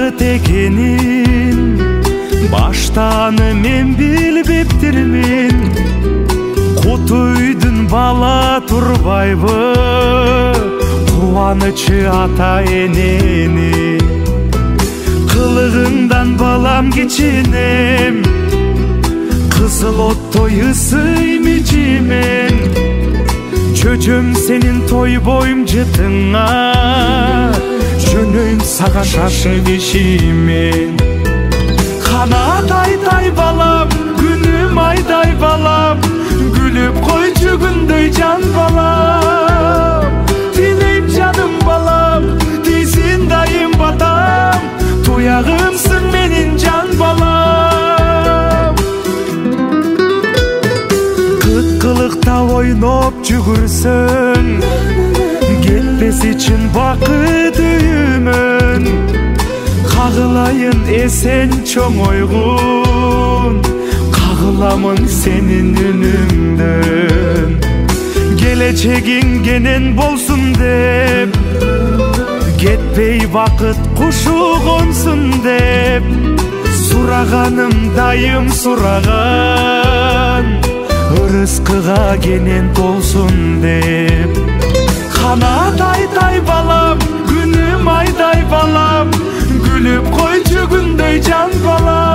бакыт экенин баштаны мен билбептирмин. Куту үйдүн бала турбайбы кубанычы ата энени. Кылыгыңдан балам кичинем, кызыл оттой ысый мичимен. Чөчөм сенин тойбойм жытыңа, жөнөйм сага шашып ишимен. Канат айдай балам, күнүм айдай балам, күлүп койчу күндөй жан балам. Тилейм жаным балам, тийсин дайым батам, туягымсың менин жан балам. Кыткылыкта ойноп жүгүрсөң, кетпес үчүн бакыт үйүмөн. Кагылайын эсен чоң ойгун, кагыламын сенин үнүңдөн. Келечегиң кенен болсун деп, кетпей бакыт кушу консун деп. Сураганым дайым сураган, ырыскыга кенен толсун деп. Канат айдай балам, күнүм айдай балам, күлүп койчу күндөй жан балам.